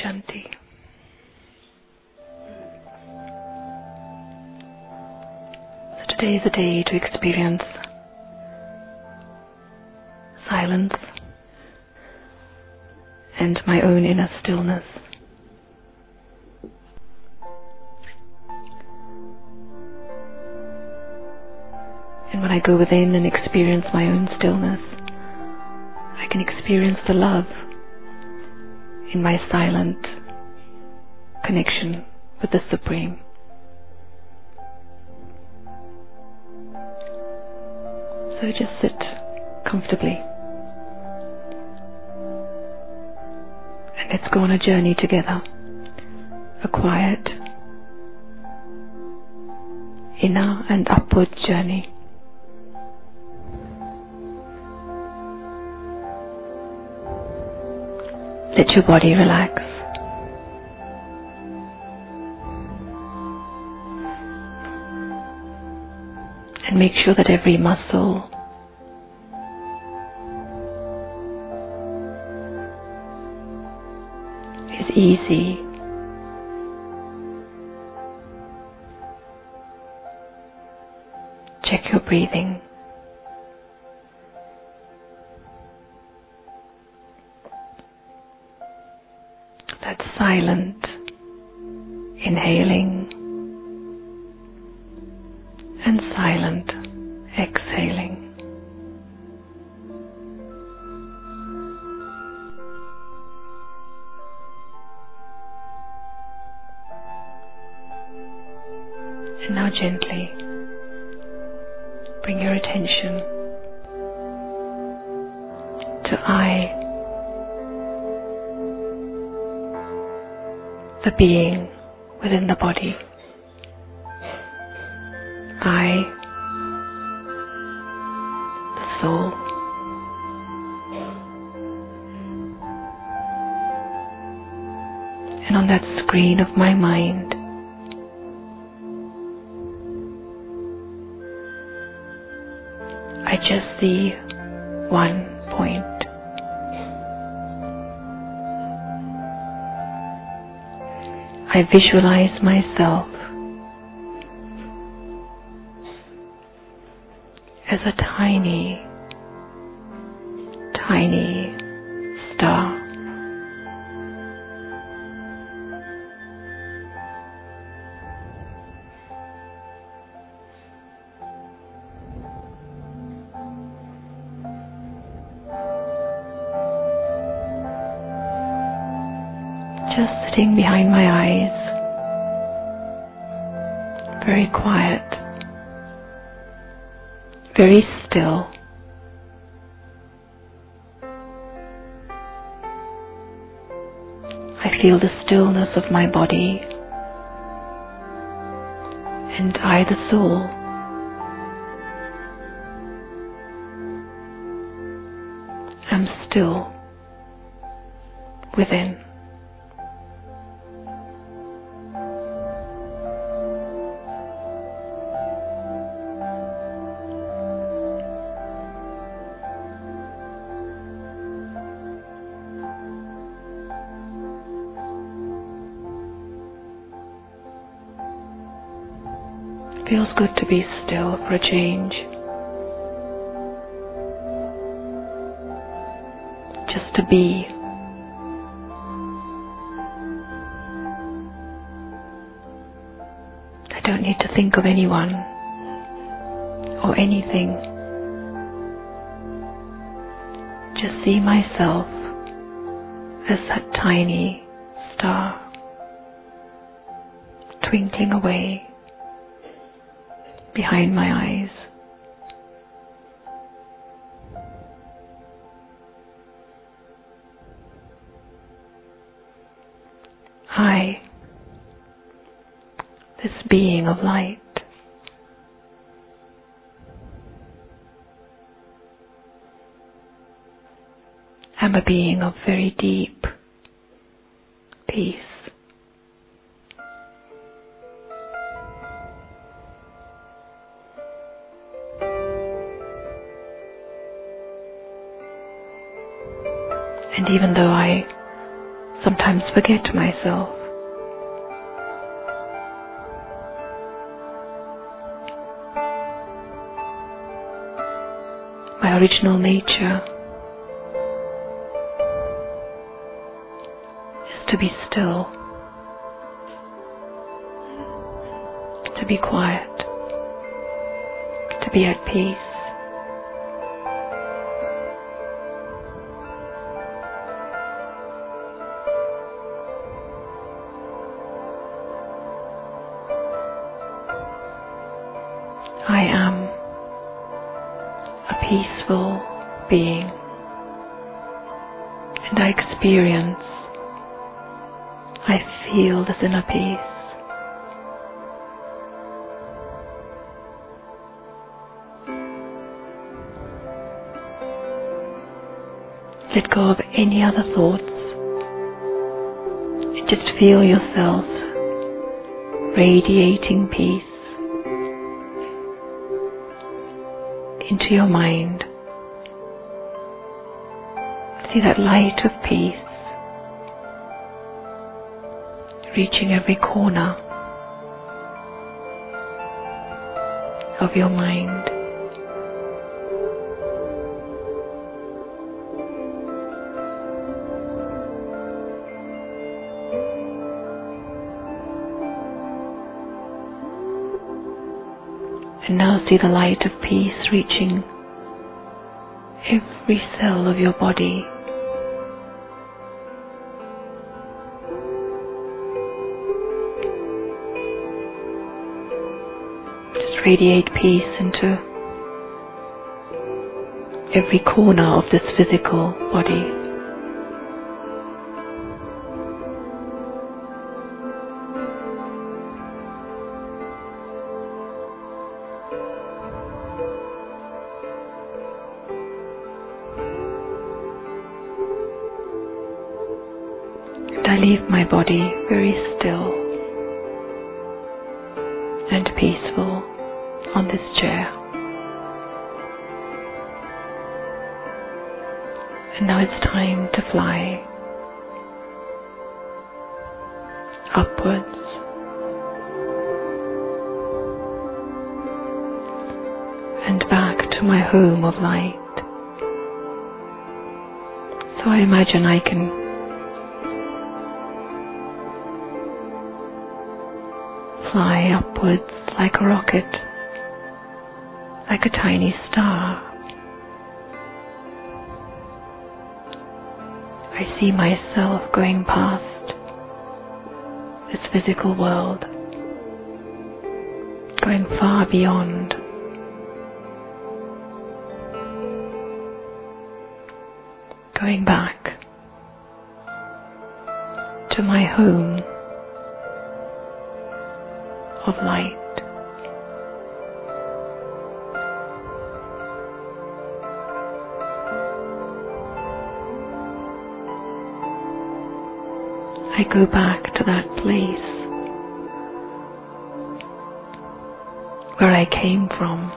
Shanti. So today is a day to experience silence and my own inner stillness. And when I go within and experience my own stillness, I can experience the love in my silent connection with the Supreme. So just sit comfortably and let's go on a journey together, a quiet inner and upward journey. Let your body relax. And make sure that every muscle is easy. Check your breathing. That silent inhaling and silent exhaling. And now gently bring your attention to I, the being within the body. I, the soul. And on that screen of my mind, I just see one point. I visualize myself as a tiny, tiny star. Just sitting behind my eyes, very quiet, very still. I feel the stillness of my body, and I, the soul, am still within. Feels good to be still for a change. Just to be. I don't need to think of anyone or anything. Just see myself as that tiny star twinkling away behind my eyes. I, this being of light, am a being of very deep peace. And even though I sometimes forget myself. My original nature is to be still, to be quiet, to be at peace. I am a peaceful being, and I experience, I feel this inner peace. Let go of any other thoughts and just feel yourself radiating peace into your mind. See that light of peace reaching every corner of your mind. And now see the light of peace reaching every cell of your body. Just radiate peace into every corner of this physical body. I leave my body very still and peaceful on this chair. And now it's time to fly upwards and back to my home of light. So I imagine I can fly upwards like a rocket, like a tiny star. I see myself going past this physical world, going far beyond, going back to my home of light. I go back to that place where I came from.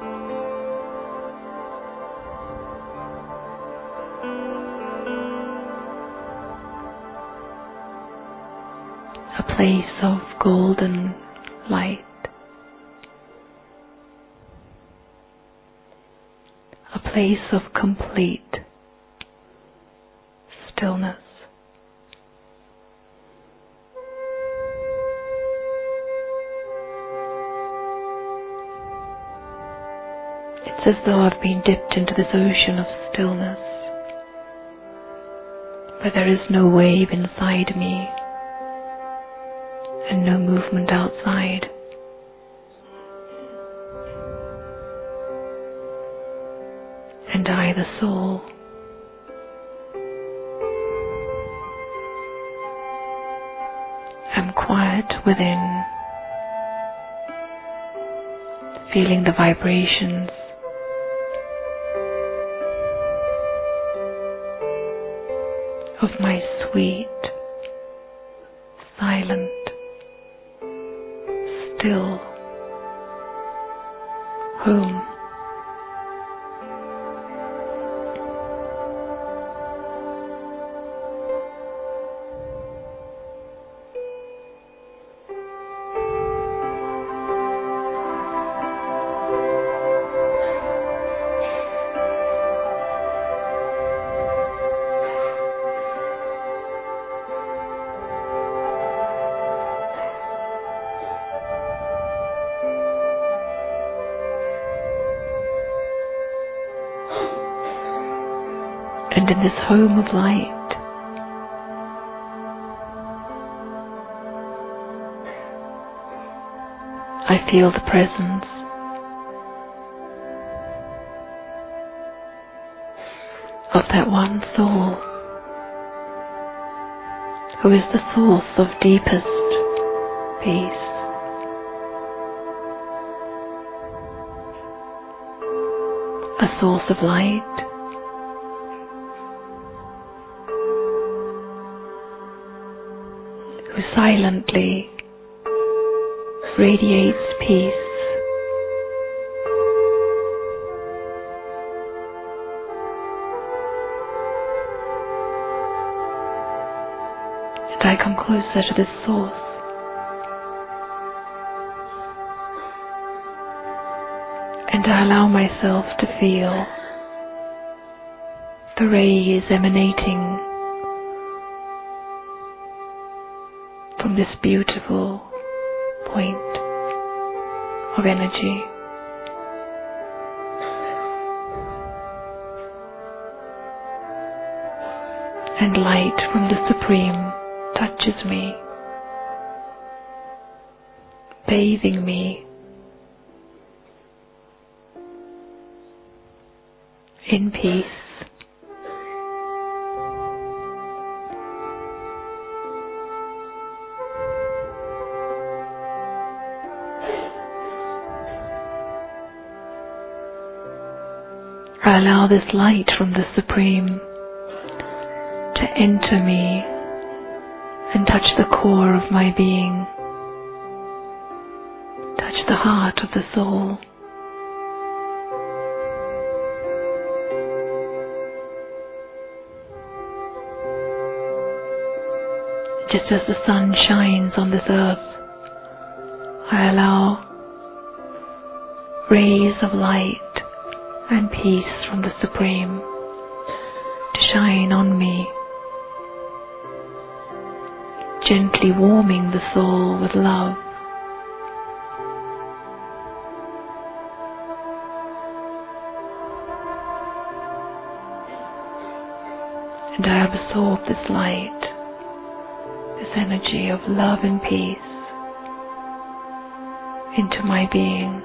A place of golden light. A place of complete stillness. It's as though I've been dipped into this ocean of stillness, where there is no wave inside me and no movement outside. And I, the soul, am quiet within, feeling the vibrations of my sweet, silent, still home. in this home of light. I feel the presence of that one soul who is the source of deepest peace. A source of light, who silently radiates peace. And I come closer to this source. And I allow myself to feel the rays emanating from this beautiful point of energy. And light from the Supreme touches me, bathing me in peace. I allow this light from the Supreme to enter me and touch the core of my being, touch the heart of the soul. Just as the sun shines on this earth, I allow rays of light and peace from the Supreme to shine on me, gently warming the soul with love. And I absorb this light, this energy of love and peace into my being.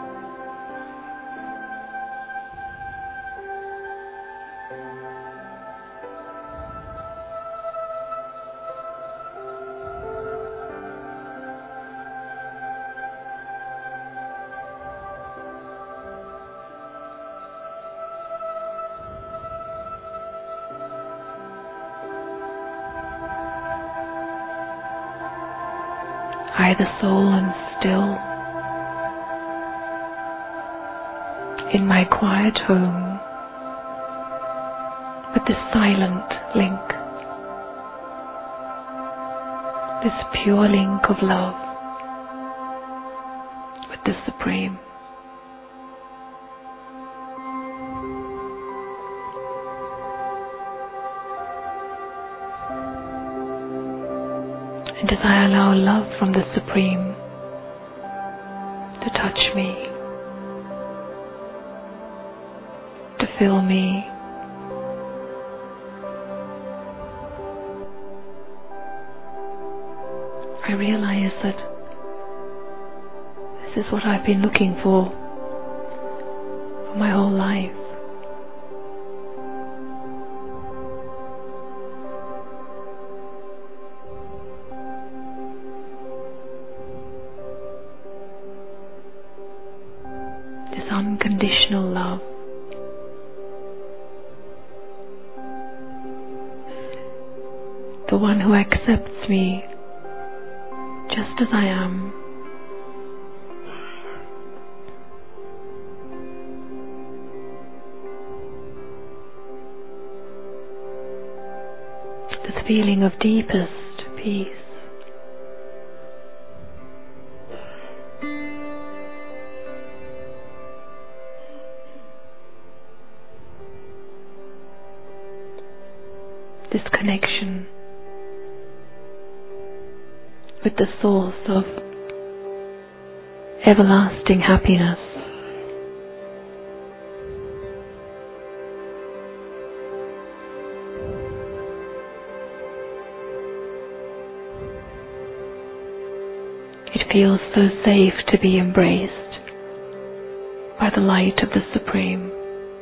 I, the soul, am still in my quiet home with this silent link, this pure link of love with the Supreme. And as I allow love from the Supreme to touch me, to fill me, I realize that this is what I've been looking for my whole life. Unconditional love, the one who accepts me just as I am, this feeling of deepest peace. This connection with the source of everlasting happiness. feels so safe to be embraced by the light of the Supreme.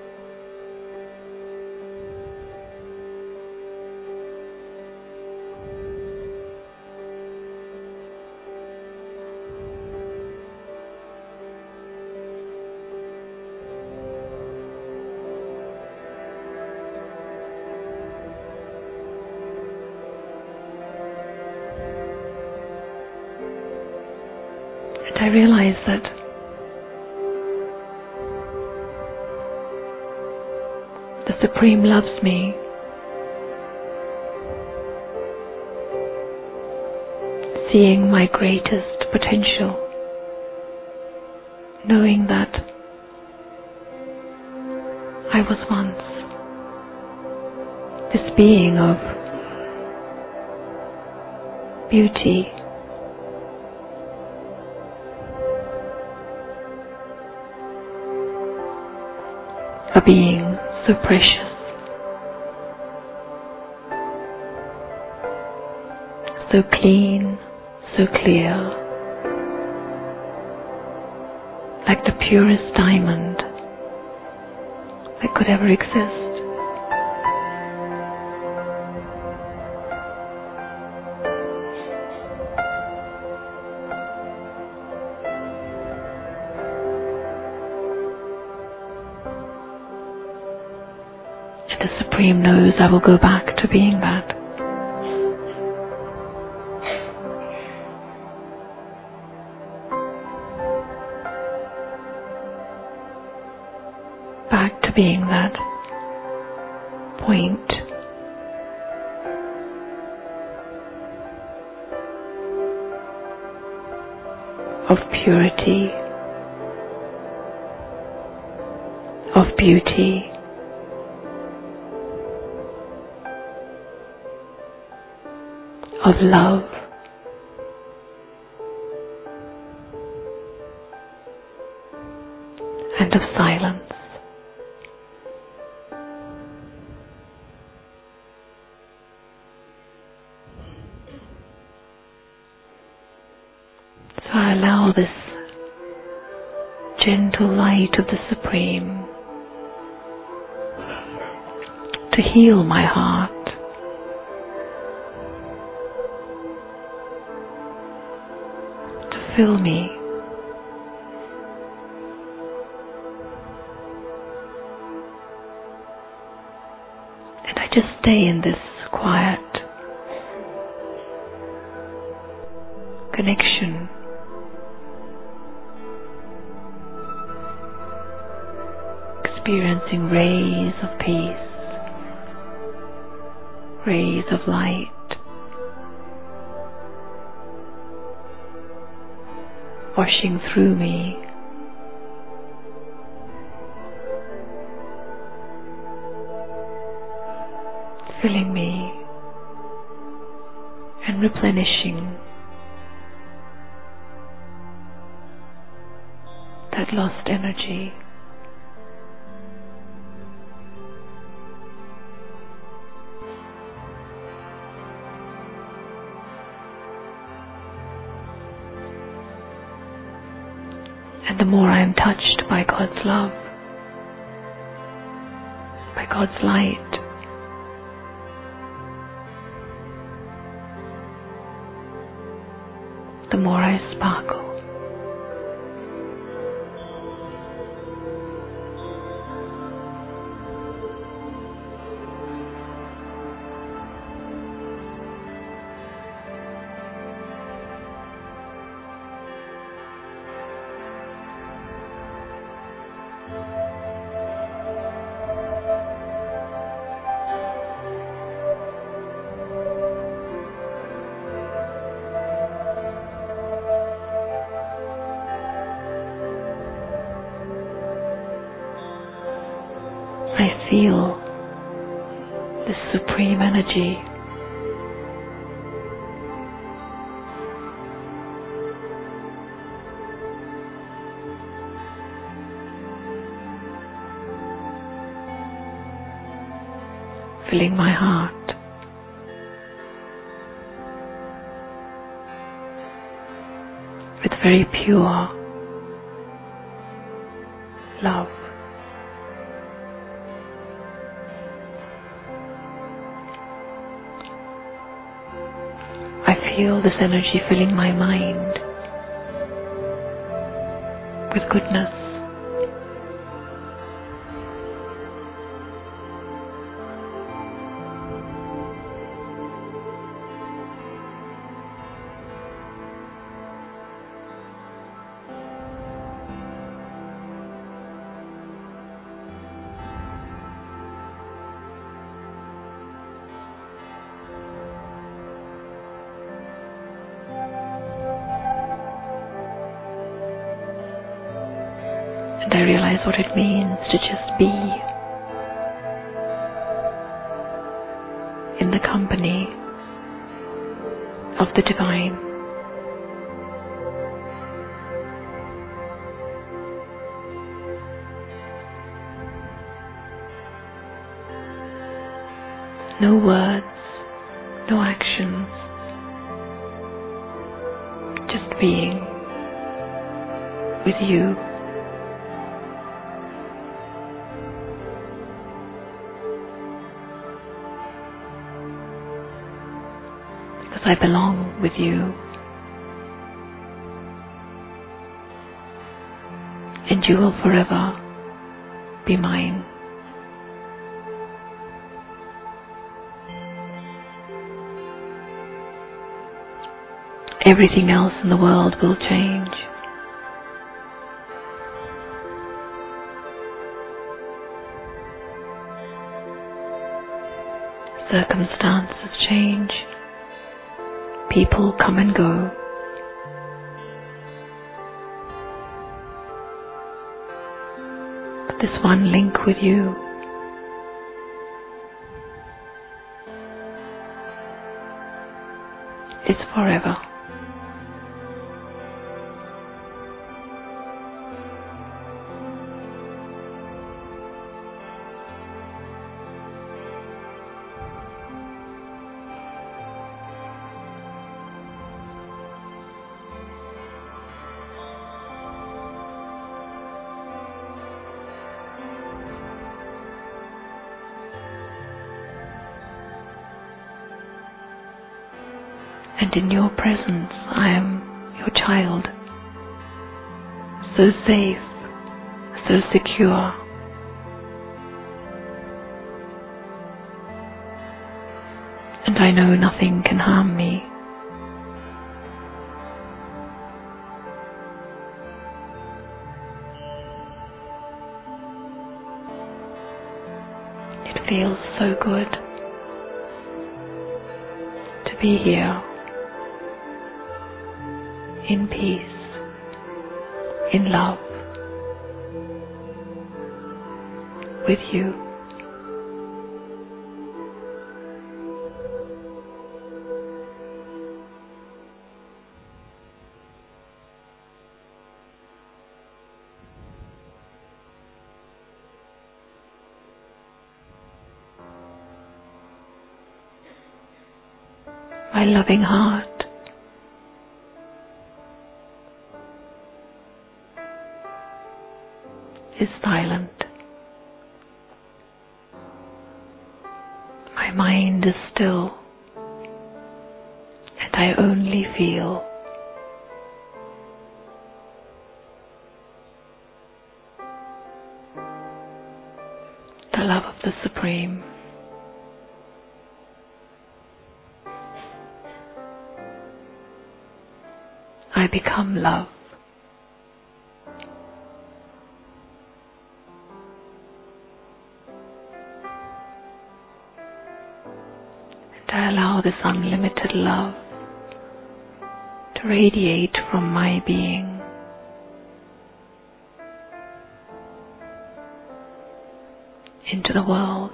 And I realize that the Supreme loves me, seeing my greatest potential, knowing that I was once this being of beauty, a being so precious, so clean, so clear, like the purest diamond that could ever exist. And the Supreme knows I will go back to being that. Back to being that point of purity, of beauty, of love, and of silence. So I allow this gentle light of the Supreme to heal my heart, to fill me, and I just stay in this quiet connection, experiencing rays of peace, rays of light, washing through me, filling me and replenishing that lost energy. And the more I am touched by God's love, by God's light, the more I sparkle. I feel this supreme energy filling my heart. with very pure love. I feel this energy filling my mind with goodness. And I realize what it means to just be in the company of the divine. No words, no actions, just being with you. Because I belong with you. And you will forever be mine. Everything else in the world will change. Circumstances change. People come and go. But this one link with you is forever. And in your presence, I am your child, so safe, so secure. And I know nothing can harm me. It feels so good to be here, in peace, in love, with you. My loving heart is silent. My mind is still, and I only feel the love of the Supreme. I become love. And I allow this unlimited love to radiate from my being into the world.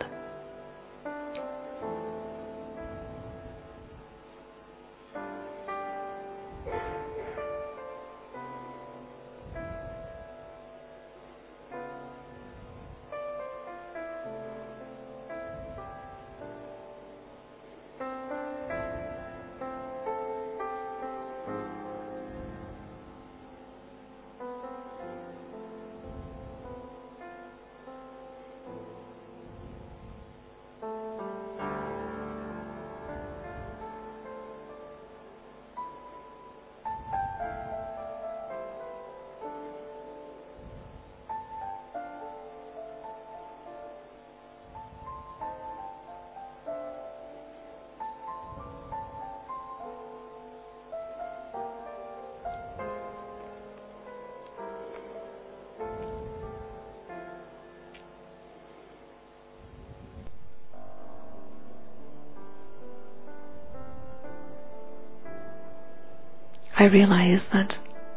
I realize that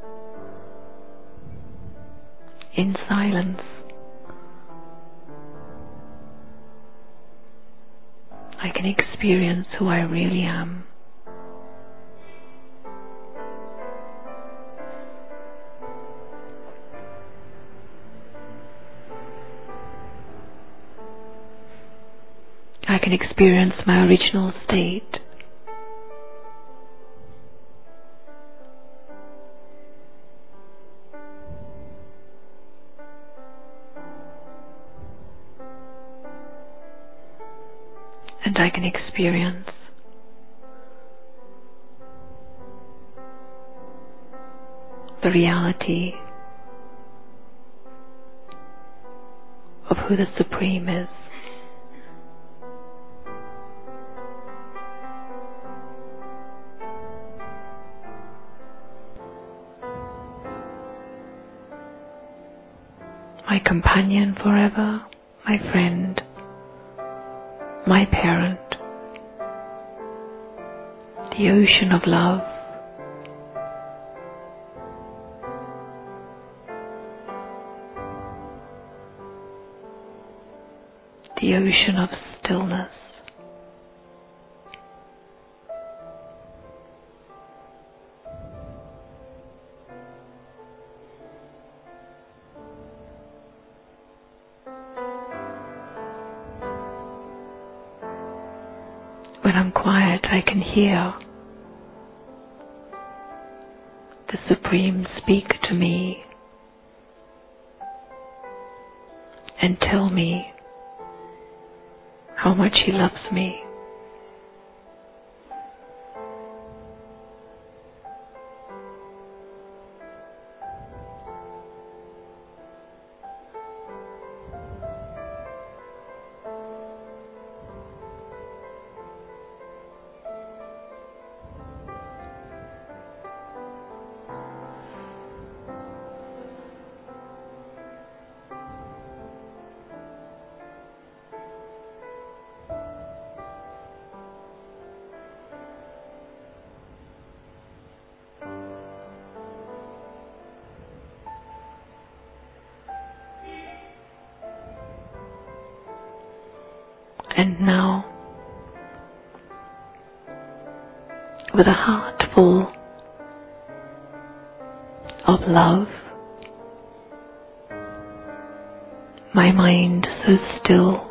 in silence I can experience who I really am. I can experience my original state. And I can experience the reality of who the Supreme is. My companion forever, my friend, my parent, the ocean of love, the ocean of stillness. When I'm quiet, I can hear the Supreme speak to me and tell me how much He loves me. And now, with a heart full of love, my mind so still,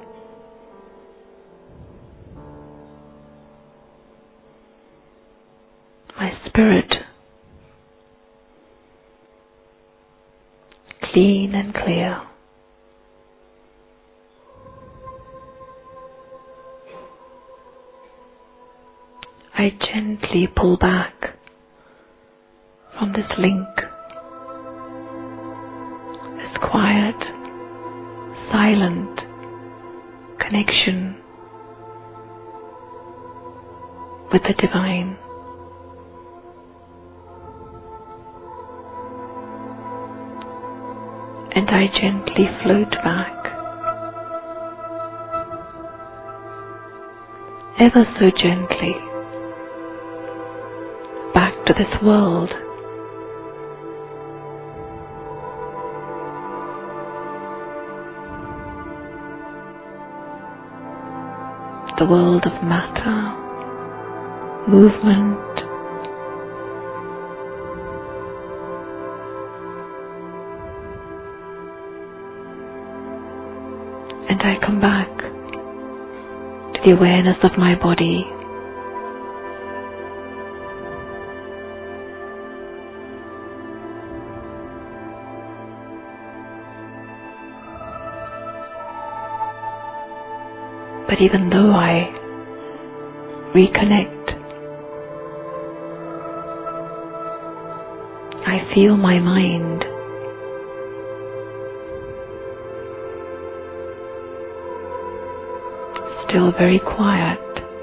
my spirit clean and clear, I gently pull back from this link, this quiet, silent connection with the divine. And I gently float back, ever so gently, back to this world, the world of matter, movement, and I come back to the awareness of my body, but even though I reconnect, I feel my mind still very quiet,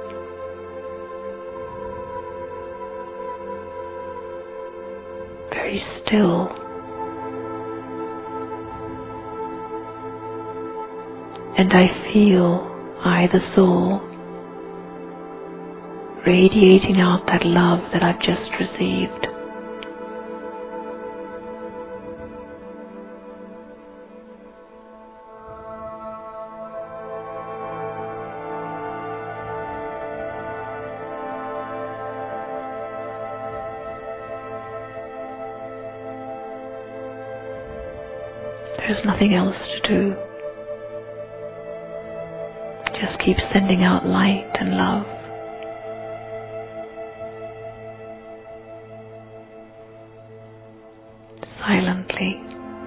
very still, and I feel I, the soul, radiating out that love that I've just received. There's nothing else to do. Just keep sending out light and love. Silently.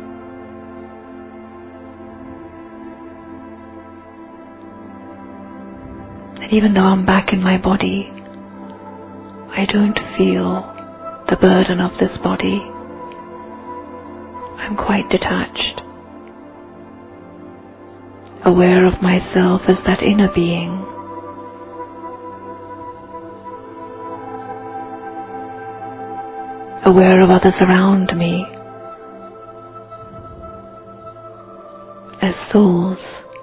And even though I'm back in my body, I don't feel the burden of this body. I'm quite detached, aware of myself as that inner being, aware of others around me as souls.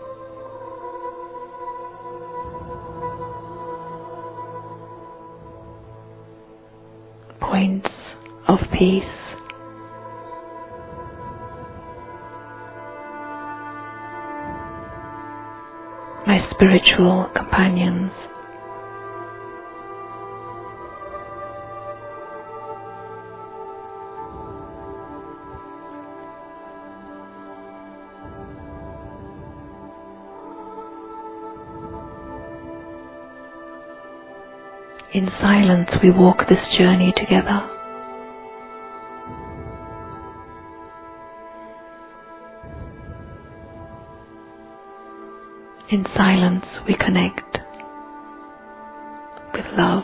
Points of peace. My spiritual companions. In silence we walk this journey together. In silence we connect with love.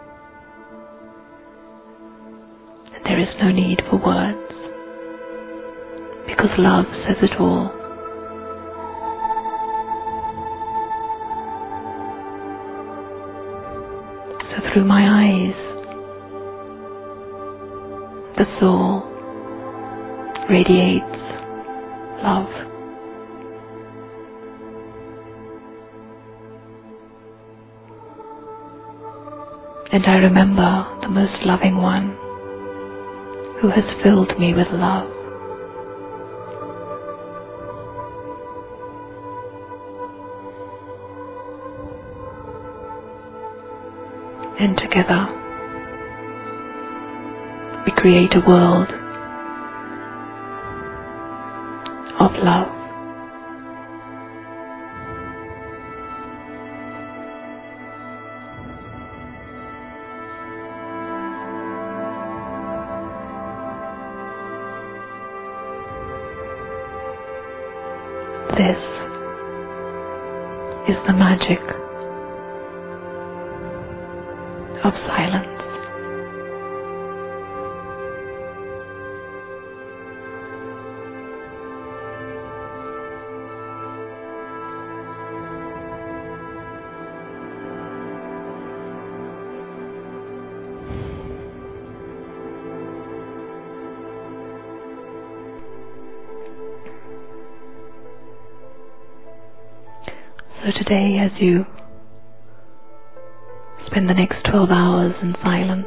And there is no need for words, because love says it all. So through my eyes, the soul radiates love. And I remember the most loving one who has filled me with love. And together we create a world of love. This is the magic of silence. So today, as you spend the next 12 hours in silence,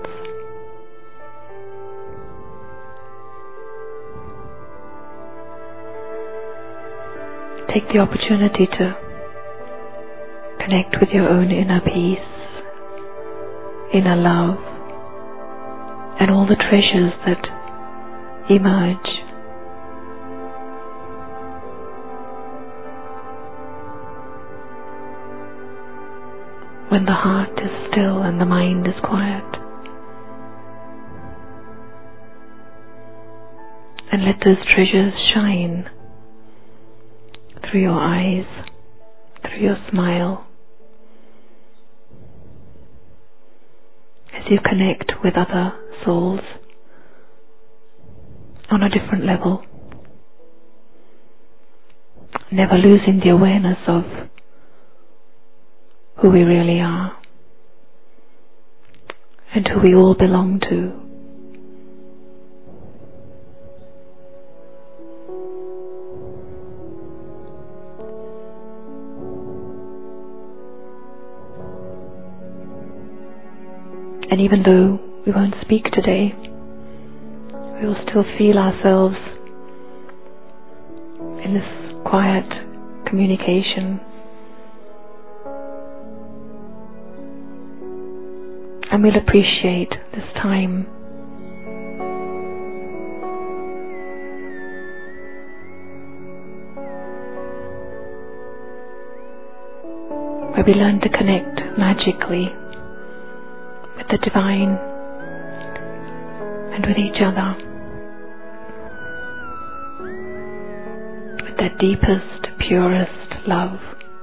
take the opportunity to connect with your own inner peace, inner love, and all the treasures that emerge when the heart is still and the mind is quiet. And let those treasures shine through your eyes, through your smile, as you connect with other souls on a different level, never losing the awareness of who we really are and who we all belong to. And even though we won't speak today, we will still feel ourselves in this quiet communication. And we'll appreciate this time we learn to connect magically with the divine and with each other, with that deepest, purest love.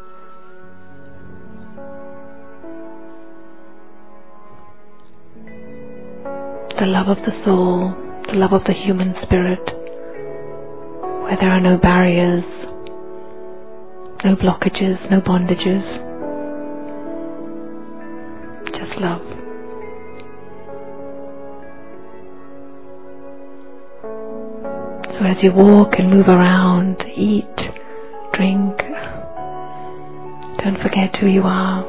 The love of the soul, the love of the human spirit, where there are no barriers, no blockages, no bondages, just love. So as you walk and move around, eat, drink, don't forget who you are,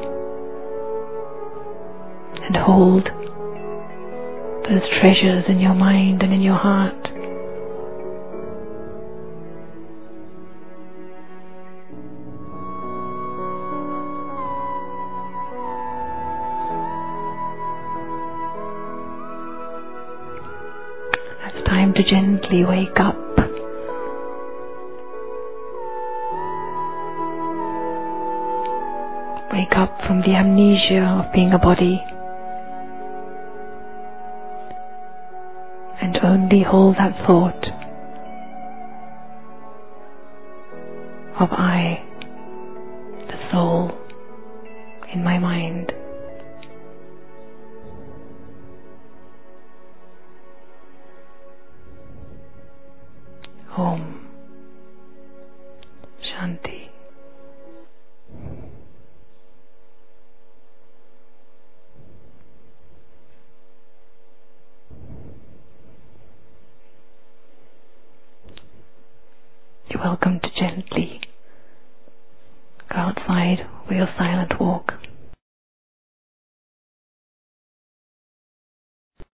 and hold those treasures in your mind and in your heart. It's time to gently wake up. Wake up from the amnesia of being a body. And only hold that thought of I, the soul, in my mind. Om Shanti. You're welcome to gently go outside with your silent walk.